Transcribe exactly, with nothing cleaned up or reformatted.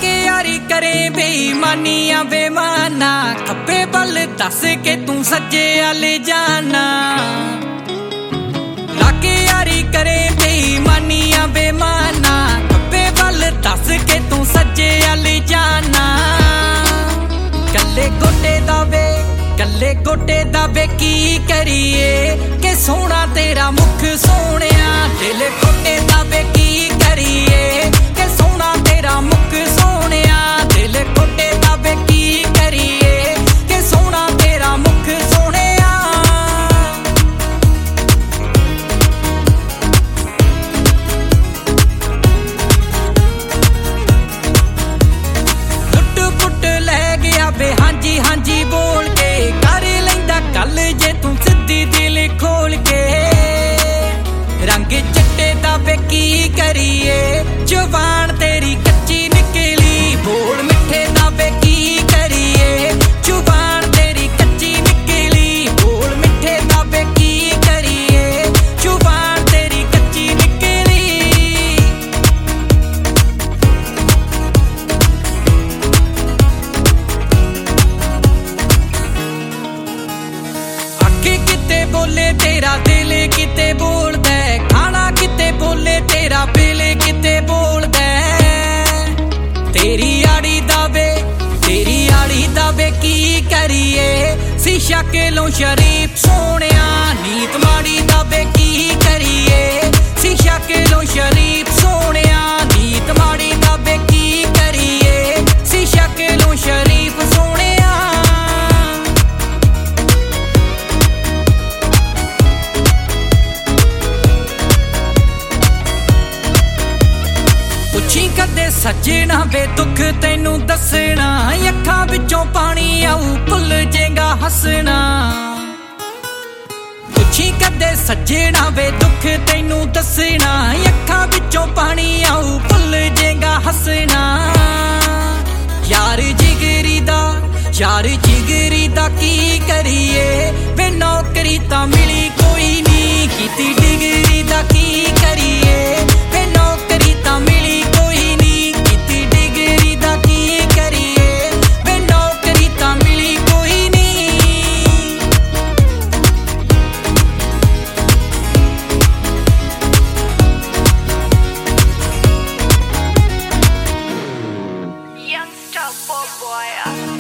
लाके यारी करे बेईमानियां बेमाना खब्बे बल दस के तू सज्जे आले जाना लाके यारी करे बेईमानियां बेमाना खब्बे बल दस के तू सज्जे आले जाना कल्ले गोटे दावे कल्ले गोटे दावे की करिए के सोना तेरा मुख सोहणिया दिल गोटे दावे की करिए के सोना तेरा मुख सोहणिया दिल गोटे दावे की करिए के सोना तेरा मुख सोहणिया लुट पुट लै गया बे हांजी हांजी बोल के कर लैंदा गल जे तू सिद्धी दिल खोल के रंग चिट्टे दा वे की करिए जुबान तेरी कच्ची निकली बोल मिठे दा वे की करिए जुबान तेरी कच्ची निकली बोल मिठे दा वे की करिए जुबान तेरी कच्ची निकली आखे किते बोले तेरा दिल किते बोलदा खाना किते बोले तेरा बिल किते बोलदा तेरी आड़ी दावे तेरी आड़ी दावे की करिए शीशा केलों शरीफ सोहणिया नीत माड़ी दावे की करिए शीशा केलों शरीफ सोहणिया नीत माड़ी दावे की करिए शीशा केलों शरीफ सोहणिया पुछी कदे सजना वे दुख तैनू दसना अखां विचों पानी आऊ भुल जेगा हसना पुछी कदे सजना वे दुख तैनू दसना अखां विचों पानी आऊ भुल जेगा हसना यार जिगरी दा यार जिगरी दा की करिए वे नौकरी तां मिली कोई नहीं कीती डिगरी दा की करिए वे नौकरी तां मिली कोई नहीं कीती डिगरी दा की करिए वे नौकरी तां मिली कोई नहीं Youngster boy.